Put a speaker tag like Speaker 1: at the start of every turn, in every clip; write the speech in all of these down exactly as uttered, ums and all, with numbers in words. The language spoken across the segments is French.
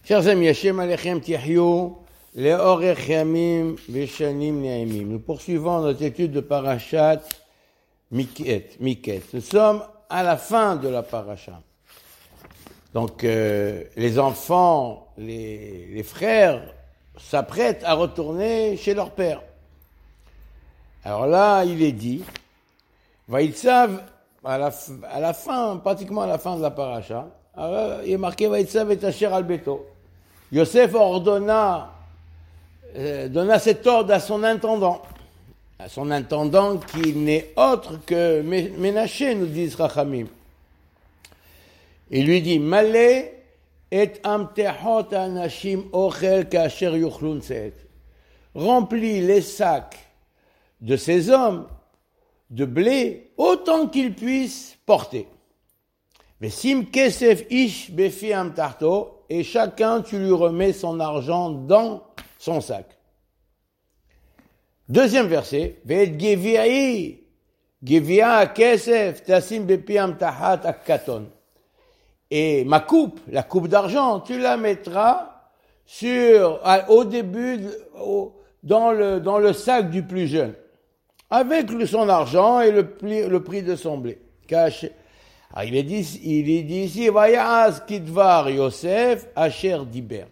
Speaker 1: Chers amis, Hashem Alechem Tihyou, Leorech Yamim Veshanim Ne'emim. Nous poursuivons notre étude de Parashat Miket. Miket. Nous sommes à la fin de la Parashat. Donc, euh, les enfants, les, les frères s'apprêtent à retourner chez leur père. Alors là, il est dit, Vaïtsav, à la, à la fin, pratiquement à la fin de la Parashat, alors, il est marqué Vaïtsav et Asher al Beto. Yosef ordonna, euh, donna cet ordre à son intendant, à son intendant qui n'est autre que Ménaché, nous disent Rachamim. Il lui dit, Malé et amtehot anashim ochel kasher yuchlun seet. Remplis les sacs de ces hommes de blé autant qu'ils puissent porter. Vesim kesef ish befi amtarto. Et chacun, tu lui remets son argent dans son sac. Deuxième verset. Ve'et gevi'i, gevi'a kesef, tasim bepi amtahat akkaton. Et ma coupe, la coupe d'argent, tu la mettras sur, au début, au, dans le, dans le sac du plus jeune. Avec le, son argent et le, le prix de son blé. Caché. Alors, il est dit, il est dit ici, Vayaz Kidvar Yosef Asher Diber.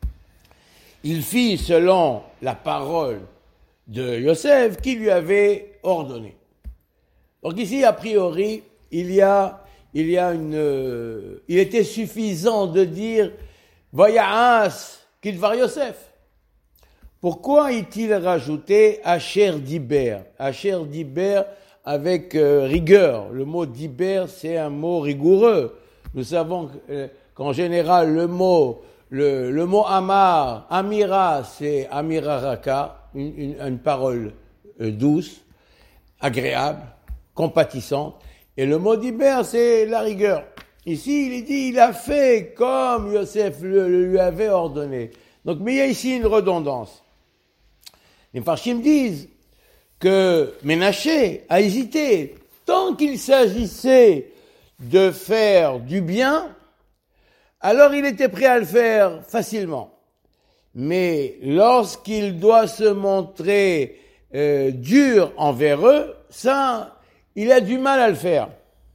Speaker 1: Il fit selon la parole de Yosef qui lui avait ordonné. Donc ici, a priori, il y a, il y a une, euh, il était suffisant de dire Vayaz Kidvar Yosef. Pourquoi est-il rajouté Asher Diber? Asher Diber avec euh, rigueur. Le mot diber, c'est un mot rigoureux. Nous savons euh, qu'en général, le mot, le, le mot amar, amira, c'est amiraraka, une, une, une parole euh, douce, agréable, compatissante. Et le mot diber, c'est la rigueur. Ici, il est dit, il a fait comme Yosef le, le lui avait ordonné. Donc, mais il y a ici une redondance. Les Farshim disent que Ménaché a hésité. Tant qu'il s'agissait de faire du bien, alors il était prêt à le faire facilement. Mais lorsqu'il doit se montrer euh, dur envers eux, ça, il a du mal à le faire.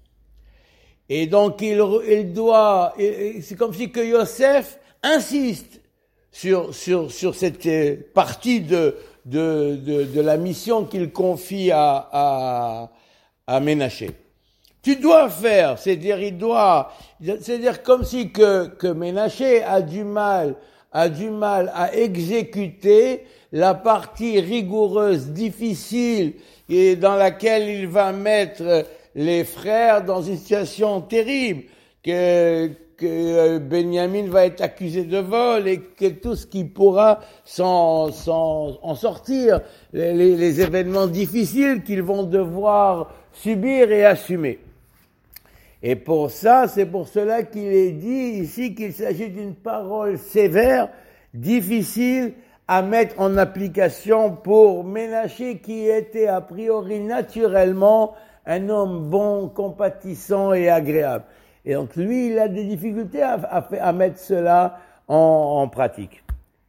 Speaker 1: Et donc il, il doit, c'est comme si que Yosef insiste sur sur sur cette partie de De, de, de la mission qu'il confie à, à, à Ménaché. Tu dois faire, c'est-à-dire, il doit, c'est-à-dire comme si que, que Ménaché a du mal, a du mal à exécuter la partie rigoureuse, difficile, et dans laquelle il va mettre les frères dans une situation terrible, que, que Benjamin va être accusé de vol et que tout ce qui pourra s'en, s'en, en sortir, les, les, les événements difficiles qu'ils vont devoir subir et assumer. Et pour ça, c'est pour cela qu'il est dit ici qu'il s'agit d'une parole sévère, difficile à mettre en application pour Ménaché qui était a priori naturellement un homme bon, compatissant et agréable. Et donc lui, il a des difficultés à, à, à mettre cela en, en pratique.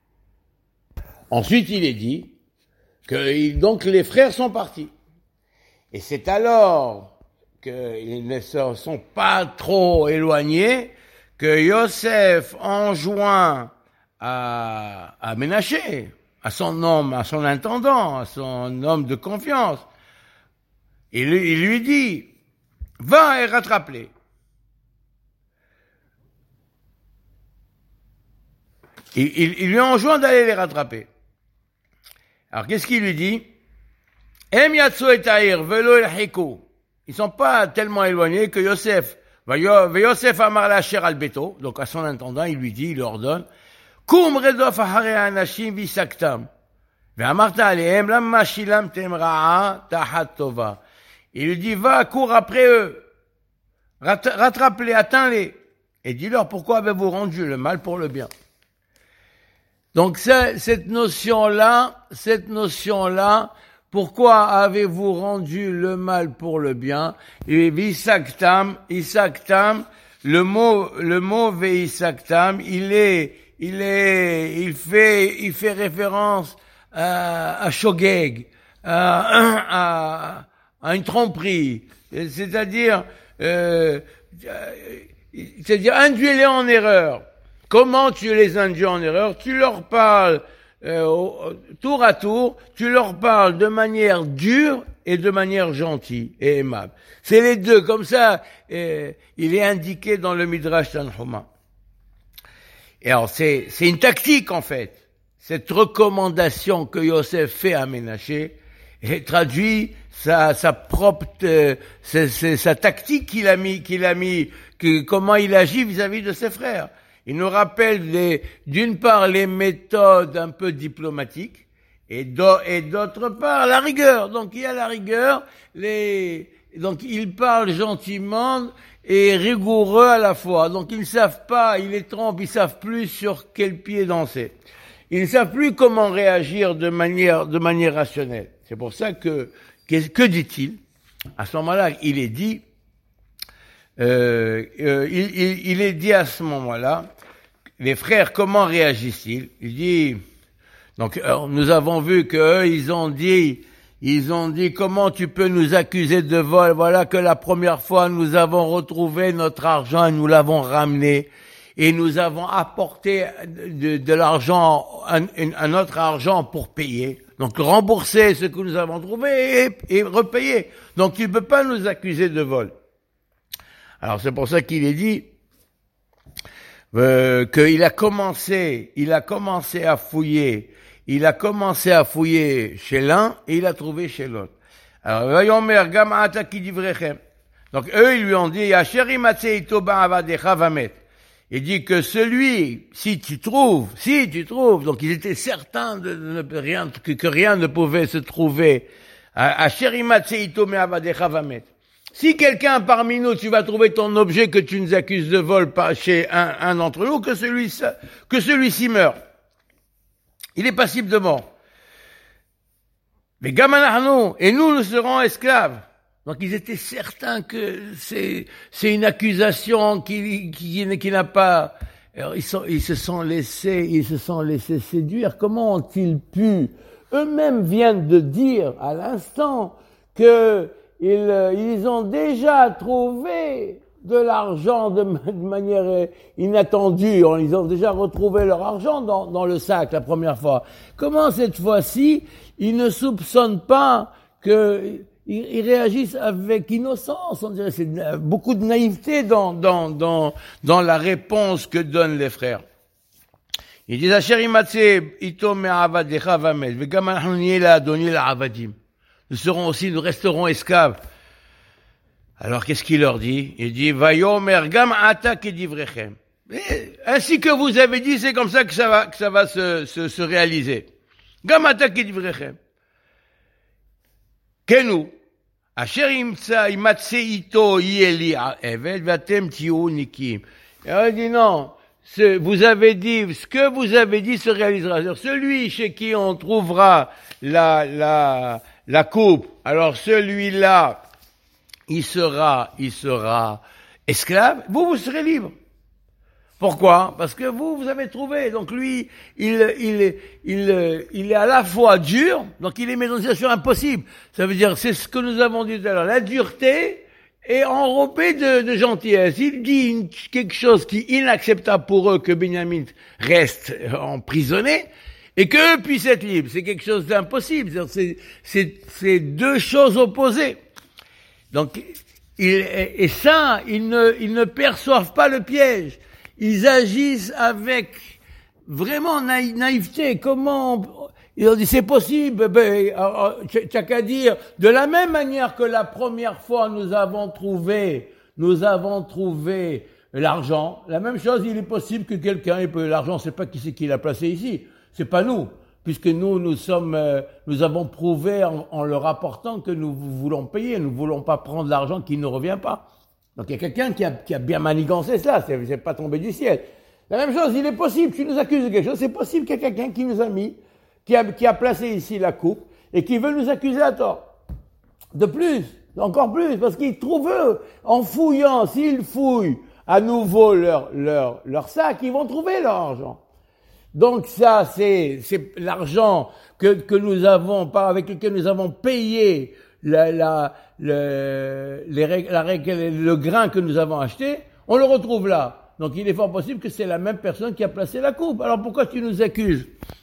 Speaker 1: Ensuite, il est dit que donc les frères sont partis. Et c'est alors qu'ils ne se sont pas trop éloignés que Yosef enjoint à, à Ménaché, à son homme, à son intendant, à son homme de confiance. Il, il lui dit, va et rattrape-les. Il, il, il lui enjoint d'aller les rattraper. Alors, qu'est-ce qu'il lui dit? Em yatsu et ta'ir velo el-hiku. Ils sont pas tellement éloignés que Yosef, Yosef amar l'asher al beto, donc à son intendant, il lui dit, il lui ordonne, kum redof ahare anashim visaktam, ve'amarta alehem lamma shilamtem ra'a tahat tova. Il lui dit, va, cours après eux, rattrape-les, atteins-les, et dis-leur pourquoi avez-vous rendu le mal pour le bien. Donc cette notion-là, cette notion-là, pourquoi avez-vous rendu le mal pour le bien? Et Isaktam, Isaktam, le mot, le mot Veisaktam, il est, il est, il fait, il fait référence à, à Shogeg, à, à, à une tromperie, c'est-à-dire, euh, c'est-à-dire induis-les en erreur. Comment tu les induis en erreur? Tu leur parles euh, tour à tour, tu leur parles de manière dure et de manière gentille et aimable. C'est les deux, comme ça, euh, il est indiqué dans le Midrash Tanhuma. Et alors, c'est, c'est une tactique, en fait. Cette recommandation que Yosef fait à Ménaché, et traduit sa, sa propre, euh, c'est, c'est sa tactique qu'il a mis, qu'il a mis, que, comment il agit vis-à-vis de ses frères. Il nous rappelle les, d'une part les méthodes un peu diplomatiques et, do, et d'autre part la rigueur. Donc il y a la rigueur, les, donc il parle gentiment et rigoureux à la fois. Donc ils ne savent pas, ils les trompent, ils savent plus sur quel pied danser. Ils ne savent plus comment réagir de manière, de manière rationnelle. C'est pour ça que, que, que dit-il? À ce moment-là, il est dit, euh, euh, il, il, il est dit à ce moment-là, les frères, comment réagissent-ils? Il dit, donc, alors, nous avons vu qu'eux, ils ont dit, ils ont dit, comment tu peux nous accuser de vol? Voilà que la première fois, nous avons retrouvé notre argent et nous l'avons ramené. Et nous avons apporté de, de l'argent, un, un autre argent pour payer. Donc, rembourser ce que nous avons trouvé et, et repayer. Donc, tu ne peux pas nous accuser de vol. Alors, c'est pour ça qu'il est dit, Euh, qu'il a commencé, il a commencé à fouiller, il a commencé à fouiller chez l'un et il a trouvé chez l'autre. Alors, donc eux, ils lui ont dit, il dit que celui, si tu trouves, si tu trouves, donc ils étaient certains de, de, de rien, que, que rien ne pouvait se trouver, si quelqu'un parmi nous, tu vas trouver ton objet que tu nous accuses de vol par chez un, un d'entre nous, que celui-ci, que celui-ci meurt. Il est passible de mort. Mais Gamanahnou, et nous, nous serons esclaves. Donc ils étaient certains que c'est, c'est une accusation qui, qui, qui n'a pas, alors ils sont, ils se sont laissés, ils se sont laissés séduire. Comment ont-ils pu? Eux-mêmes viennent de dire à l'instant que Ils, ils ont déjà trouvé de l'argent de, de manière inattendue. Ils ont déjà retrouvé leur argent dans, dans le sac la première fois. Comment cette fois-ci, ils ne soupçonnent pas que ils, ils réagissent avec innocence? On dirait c'est beaucoup de naïveté dans, dans, dans, dans la réponse que donnent les frères. Ils disent, Asher imatse ito me'avadecha vamed, vegam anachnu niye la'adoni la'avadim. Nous serons aussi, nous resterons esclaves. Alors, qu'est-ce qu'il leur dit? Il dit, Vayomer gam ata kedivrechem. Ainsi que vous avez dit, c'est comme ça que ça va, que ça va se, se, se réaliser. Gam ata kedivrechem. Kenu. Asher imtsa imatse ito yeli eved vatem tiu nikim. Et on dit non. Ce, vous avez dit, ce que vous avez dit se réalisera. C'est-à-dire, celui chez qui on trouvera la, la, la coupe, alors celui-là, il sera, il sera esclave, vous, vous serez libre. Pourquoi? Parce que vous, vous avez trouvé. Donc lui, il, il, il, il est à la fois dur, donc il est mis dans une situation impossible. Ça veut dire, c'est ce que nous avons dit tout à l'heure, la dureté est enrobée de, de gentillesse. Il dit une, quelque chose qui est inacceptable pour eux, que Benjamin reste emprisonné, et qu'eux puissent être libres. C'est quelque chose d'impossible. C'est, c'est, c'est deux choses opposées. Donc, il, et ça, ils ne, ils ne perçoivent pas le piège. Ils agissent avec vraiment naï, naïveté. Comment, ils ont dit, c'est possible, ben, tu n'as qu'à dire, de la même manière que la première fois nous avons trouvé, nous avons trouvé l'argent, la même chose, il est possible que quelqu'un ait l'argent, c'est pas qui c'est qui l'a placé ici. C'est pas nous, puisque nous, nous sommes, euh, nous avons prouvé en, en le rapportant que nous voulons payer, nous voulons pas prendre l'argent qui ne revient pas. Donc il y a quelqu'un qui a, qui a bien manigancé cela, c'est, c'est pas tombé du ciel. La même chose, il est possible, tu nous accuses de quelque chose, c'est possible qu'il y ait quelqu'un qui nous a mis, qui a, qui a placé ici la coupe, et qui veut nous accuser à tort. De plus, encore plus, parce qu'ils trouvent eux, en fouillant, s'ils fouillent à nouveau leur, leur, leur sac, ils vont trouver leur argent. Donc ça, c'est, c'est l'argent que, que nous avons, par avec lequel nous avons payé la, la, le, les, la, le grain que nous avons acheté, on le retrouve là. Donc il est fort possible que c'est la même personne qui a placé la coupe. Alors pourquoi tu nous accuses?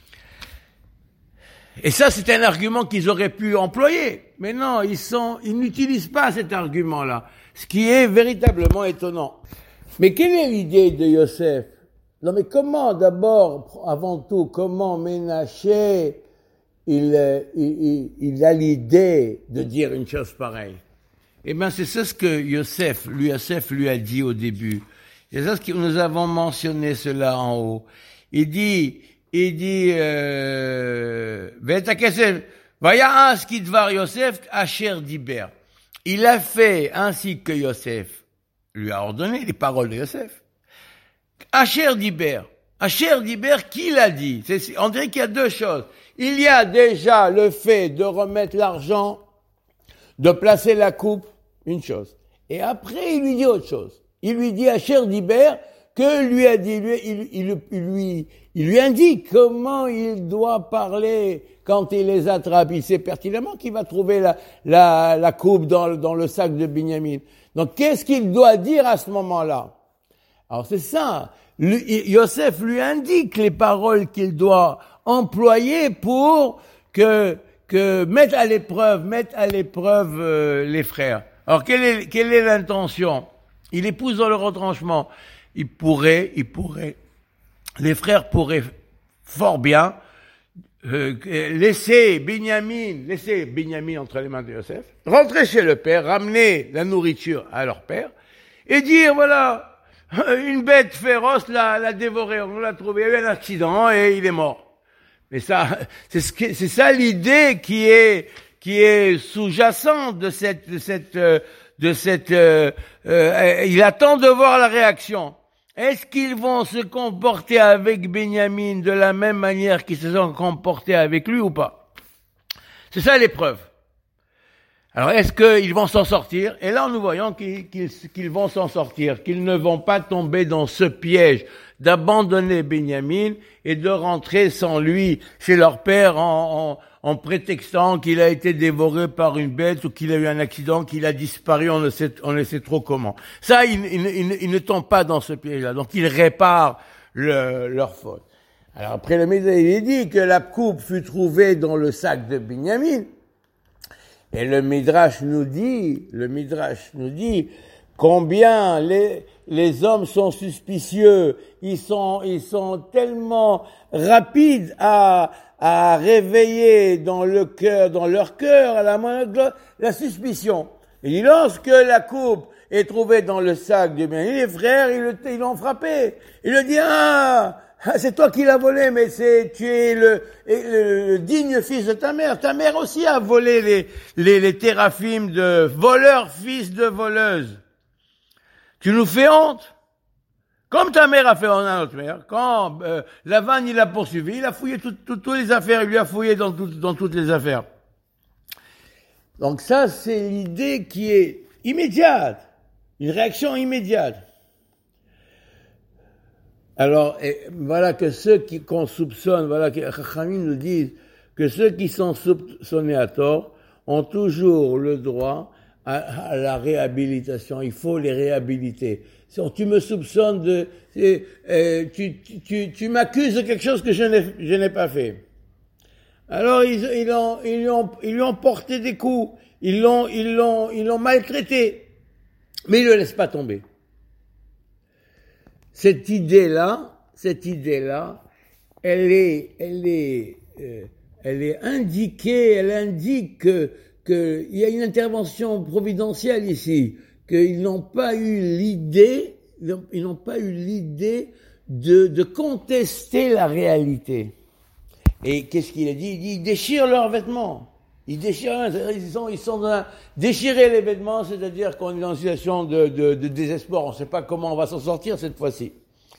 Speaker 1: Et ça, c'est un argument qu'ils auraient pu employer. Mais non, ils sont, ils n'utilisent pas cet argument-là. Ce qui est véritablement étonnant. Mais quelle est l'idée de Yosef? Non, mais comment, d'abord, avant tout, comment Ménaché, il, il, il, il a l'idée de dire une chose pareille? Eh bien, c'est ça ce que Yosef, lui, Yosef lui a dit au début. C'est ça ce que nous avons mentionné cela en haut. Il dit, il dit, euh, Vaya'as kidvar Yosef asher diber. Il a fait ainsi que Yosef lui a ordonné les paroles de Yosef. Asher diber. Asher diber, qui l'a dit? C'est, on dirait qu'il y a deux choses. Il y a déjà le fait de remettre l'argent, de placer la coupe, une chose. Et après, il lui dit autre chose. Il lui dit Asher diber, que lui a dit, lui, il, il, il, lui, il lui indique comment il doit parler quand il les attrape. Il sait pertinemment qu'il va trouver la, la, la coupe dans, dans le sac de Binyamin. Donc, qu'est-ce qu'il doit dire à ce moment-là? Alors, c'est ça. Lui, Yosef lui indique les paroles qu'il doit employer pour que, que mettre à l'épreuve, mettre à l'épreuve euh, les frères. Alors, quelle est, quelle est l'intention? Il épouse dans le retranchement. Il pourrait, il pourrait, les frères pourraient fort bien euh, laisser Binyamin, laisser Binyamin entre les mains de Yosef, rentrer chez le père, ramener la nourriture à leur père et dire voilà, une bête féroce l'a, l'a dévoré, on l'a trouvé, il y a eu un accident et il est mort. Mais ça, c'est ce que, c'est ça l'idée qui est qui est sous-jacente de cette de cette de cette. Euh, euh, il attend de voir la réaction. Est-ce qu'ils vont se comporter avec Binyamin de la même manière qu'ils se sont comportés avec lui ou pas? C'est ça l'épreuve. Alors, est-ce qu'ils vont s'en sortir? Et là, nous voyons qu'ils, qu'ils, qu'ils vont s'en sortir, qu'ils ne vont pas tomber dans ce piège d'abandonner Binyamin et de rentrer sans lui chez leur père en, en, en prétextant qu'il a été dévoré par une bête ou qu'il a eu un accident, qu'il a disparu, on ne sait, on ne sait trop comment. Ça, ils, ils, ils, ils ne tombent pas dans ce piège-là. Donc, ils réparent le, leur faute. Alors, après le Midrash, il est dit que la coupe fut trouvée dans le sac de Binyamin. Et le Midrash nous dit, le Midrash nous dit combien les, les hommes sont suspicieux, ils sont, ils sont tellement rapides à, à réveiller dans le cœur, dans leur cœur, à la moindre, la suspicion. Et lorsque la coupe est trouvée dans le sac de Binyamin, les frères, ils, le, ils l'ont frappé. Il le dit, ah, c'est toi qui l'as volé, mais c'est, tu es le, le, le digne fils de ta mère. Ta mère aussi a volé les, les, les téraphimes de voleur, fils de voleuse. Tu nous fais honte. Comme ta mère a fait honte à notre mère. Quand euh, Lavan, il l'a poursuivi, il a fouillé toutes tout, tout les affaires, il lui a fouillé dans, tout, dans toutes les affaires. Donc ça, c'est l'idée qui est immédiate. Une réaction immédiate. Alors, et voilà que ceux qui, qu'on soupçonne, voilà que Chachamim nous disent que ceux qui sont soupçonnés à tort ont toujours le droit à, à la réhabilitation. Il faut les réhabiliter. Si tu me soupçonnes de, euh, tu, tu, tu, tu m'accuses de quelque chose que je n'ai, je n'ai pas fait. Alors ils, ils ont, ils lui ont, ils lui ont porté des coups, ils l'ont, ils l'ont, ils l'ont maltraité, mais ils ne le laissent pas tomber. Cette idée-là, cette idée-là, elle est, elle est, euh, elle est indiquée, elle indique que, que il y a une intervention providentielle ici, qu'ils n'ont pas eu l'idée, ils n'ont pas eu l'idée de, de contester la réalité. Et qu'est-ce qu'il a dit? Il dit, ils déchirent leurs vêtements. Ils déchirent, ils sont, ils sont dans déchirer les vêtements, c'est-à-dire qu'on est dans une situation de, de, de désespoir. On ne sait pas comment on va s'en sortir cette fois-ci.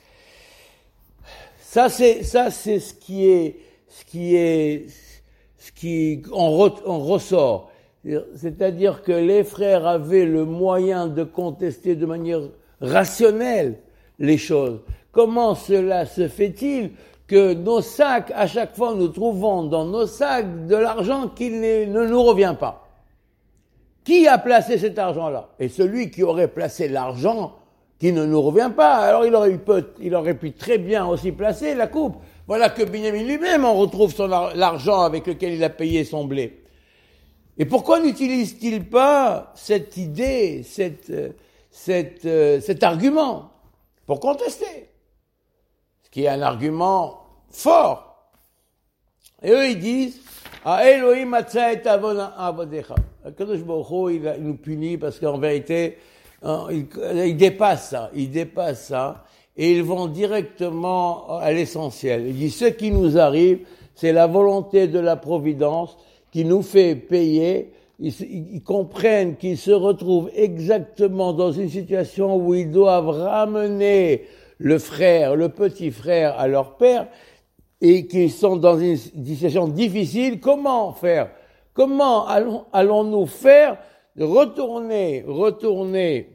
Speaker 1: Ça, c'est, ça, c'est ce qui est, ce qui est, ce qui, on, re, on ressort. C'est-à-dire que les frères avaient le moyen de contester de manière rationnelle les choses. Comment cela se fait-il que nos sacs, à chaque fois, nous trouvons dans nos sacs de l'argent qui ne, ne nous revient pas. Qui a placé cet argent-là? Et celui qui aurait placé l'argent qui ne nous revient pas, alors il aurait, pu, il aurait pu très bien aussi placer la coupe. Voilà que Binyamin lui-même en retrouve son ar- l'argent avec lequel il a payé son blé. Et pourquoi n'utilise-t-il pas cette idée, cette, cette, euh, cet argument pour contester? Ce qui est un argument fort. Et eux, ils disent, ah, Elohim matza et avon avodecha. Kadosh Baruch Hu, il nous punit parce qu'en vérité, il, il dépasse ça, il dépasse ça, et ils vont directement à l'essentiel. Il dit, ce qui nous arrive, c'est la volonté de la providence qui nous fait payer. Ils, ils comprennent qu'ils se retrouvent exactement dans une situation où ils doivent ramener le frère, le petit frère à leur père, et qu'ils sont dans une situation difficile. Comment faire? Comment allons, allons-nous faire de retourner, retourner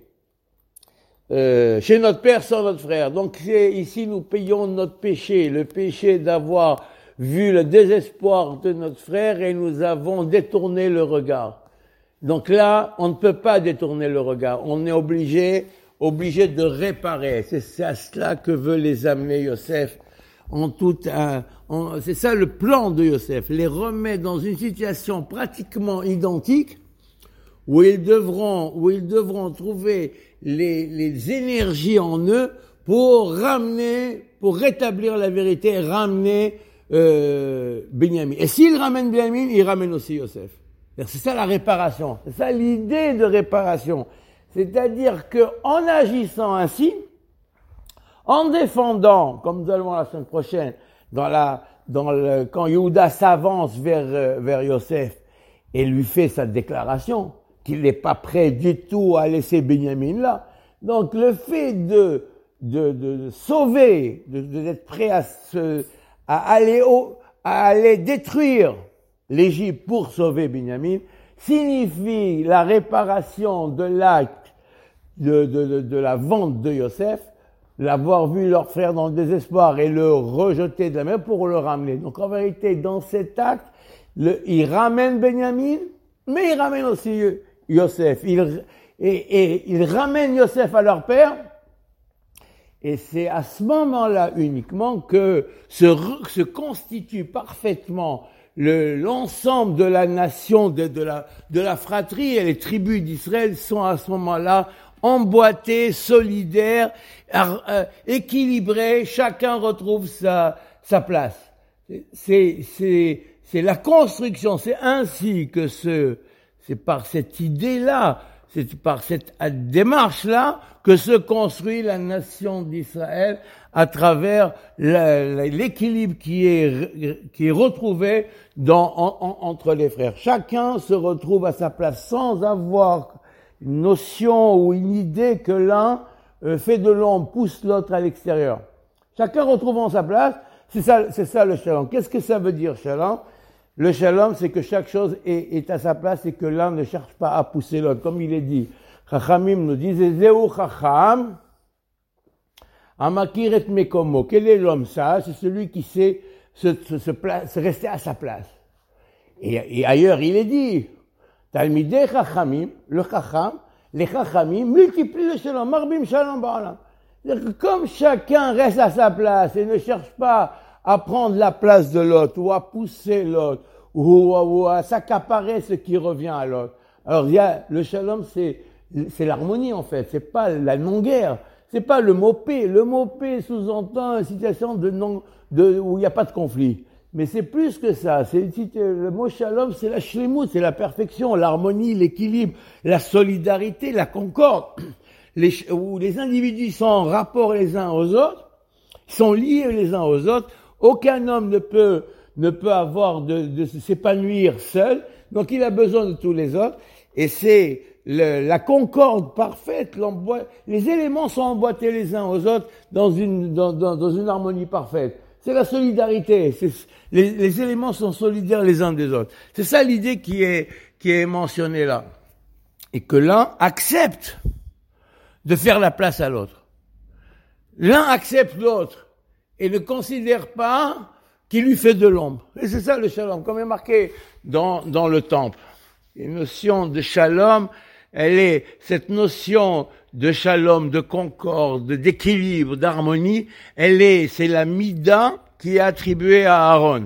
Speaker 1: euh, chez notre père sans notre frère? Donc c'est, ici nous payons notre péché, le péché d'avoir vu le désespoir de notre frère et nous avons détourné le regard. Donc là, on ne peut pas détourner le regard. On est obligé, obligé de réparer. C'est à cela que veut les amener Yosef. En tout un, en, c'est ça le plan de Yosef. Les remettre dans une situation pratiquement identique où ils devront, où ils devront trouver les, les énergies en eux pour ramener, pour rétablir la vérité, ramener euh, Binyamin. Et s'ils ramènent Binyamin, ils ramènent aussi Yosef. C'est ça la réparation. C'est ça l'idée de réparation. C'est-à-dire que en agissant ainsi, en défendant, comme nous allons voir la semaine prochaine, dans la, dans le, quand Yehuda s'avance vers, vers Yosef et lui fait sa déclaration, qu'il n'est pas prêt du tout à laisser Binyamin là. Donc, le fait de, de, de, de sauver, de, de, d'être prêt à se, à aller au, à aller détruire l'Égypte pour sauver Binyamin, signifie la réparation de l'acte de, de, de, de la vente de Yosef, l'avoir vu leur frère dans le désespoir et le rejeter de la mer pour le ramener. Donc en vérité, dans cet acte, le, il ramène Binyamin, mais il ramène aussi Yosef. Il, et, et il ramène Yosef à leur père, et c'est à ce moment-là uniquement que se, se constitue parfaitement le, l'ensemble de la nation, de, de, la, de la fratrie, et les tribus d'Israël sont à ce moment-là emboîtés, solidaires, euh, équilibrés, chacun retrouve sa, sa place. C'est, c'est, c'est la construction, c'est ainsi que ce, c'est par cette idée-là, c'est par cette démarche-là que se construit la nation d'Israël à travers la, l'équilibre qui est, qui est retrouvé dans, en, en, entre les frères. Chacun se retrouve à sa place sans avoir une notion ou une idée que l'un euh, fait de l'ombre, pousse l'autre à l'extérieur. Chacun retrouvant sa place, c'est ça, c'est ça le shalom. Qu'est-ce que ça veut dire, shalom? Le shalom, c'est que chaque chose est, est à sa place et que l'un ne cherche pas à pousser l'autre. Comme il est dit, Chachamim nous disent, Zéou Chacham, Amakir et Mekomo. Quel est l'homme sage? C'est celui qui sait se, se, se, place, se rester à sa place. Et, et ailleurs, il est dit, Talmidei Chachamim, le Chacham, les Chachamim multiplient le shalom, Marbim Shalom Ba'alam. C'est-à-dire que comme chacun reste à sa place et ne cherche pas à prendre la place de l'autre, ou à pousser l'autre, ou, ou à s'accaparer ce qui revient à l'autre. Alors, il y a, le shalom, c'est, c'est l'harmonie, en fait. C'est pas la non-guerre. C'est pas le mot paix. Le mot paix sous-entend une situation de non, de, où il n'y a pas de conflit. Mais c'est plus que ça. C'est, le mot shalom, c'est la shlemut, c'est la perfection, l'harmonie, l'équilibre, la solidarité, la concorde. Les, où les individus sont en rapport les uns aux autres, sont liés les uns aux autres. Aucun homme ne peut, ne peut avoir de, de s'épanouir seul. Donc il a besoin de tous les autres. Et c'est le, la concorde parfaite. Les éléments sont emboîtés les uns aux autres dans une, dans, dans, dans une harmonie parfaite. C'est la solidarité. C'est, les, les éléments sont solidaires les uns des autres. C'est ça l'idée qui est, qui est mentionnée là. Et que l'un accepte de faire la place à l'autre. L'un accepte l'autre. et ne considère pas qu'il lui fait de l'ombre. Et c'est ça le shalom, comme est marqué dans, dans le temple. Une notion de shalom, elle est, cette notion de shalom, de concorde, d'équilibre, d'harmonie, elle est, c'est la mida qui est attribuée à Aaron.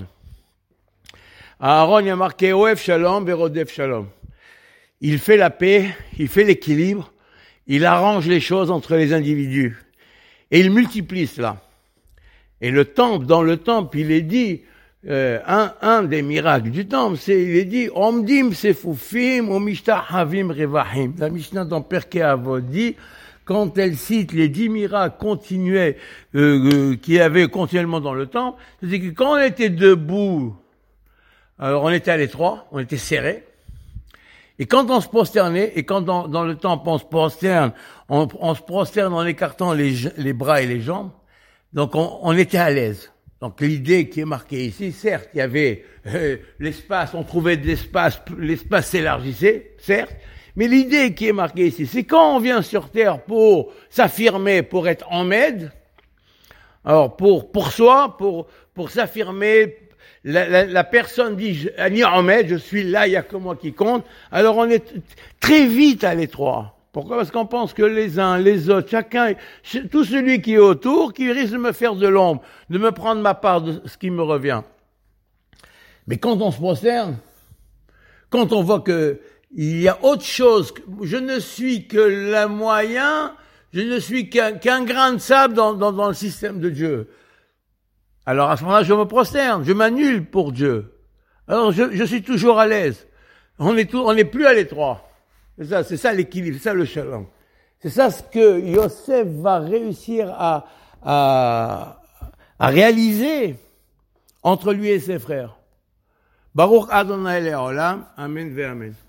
Speaker 1: À Aaron, il y a marqué Oev shalom, Verodef shalom. Il fait la paix, il fait l'équilibre, il arrange les choses entre les individus. Et il multiplie cela. Et le temple, dans le temple, il est dit, euh, un, un des miracles du temple, c'est, il est dit, Omdim sefufim, omishtahavim revahim. La Mishnah dans Perkei Avot dit, quand elle cite les dix miracles continués, euh, euh, qu'il y avait continuellement dans le temple, c'est que quand on était debout, alors on était à l'étroit, on était serré. Et quand on se prosternait, et quand dans, dans le temple on se prosterne, on, on se prosterne en écartant les, les bras et les jambes, donc on, on était à l'aise. Donc l'idée qui est marquée ici, certes, il y avait euh, l'espace, on trouvait de l'espace, l'espace s'élargissait, certes, mais l'idée qui est marquée ici, c'est quand on vient sur Terre pour s'affirmer, pour être en Med, alors pour pour soi, pour pour s'affirmer, la, la, la personne dit « Ani Ahmed, je suis là, il n'y a que moi qui compte », alors on est très vite à l'étroit. Pourquoi? Parce qu'on pense que les uns, les autres, chacun, tout celui qui est autour, qui risque de me faire de l'ombre, de me prendre ma part de ce qui me revient. Mais quand on se prosterne, quand on voit que il y a autre chose, je ne suis que le moyen, je ne suis qu'un, qu'un grain de sable dans, dans, dans le système de Dieu. Alors à ce moment-là, je me prosterne, je m'annule pour Dieu. Alors je, je suis toujours à l'aise. On est tout, on n'est plus à l'étroit. C'est ça, c'est ça l'équilibre, c'est ça le shalom. C'est ça ce que Yosef va réussir à, à, à réaliser entre lui et ses frères. Baruch Adonai Le'olam, Amen ve Amen.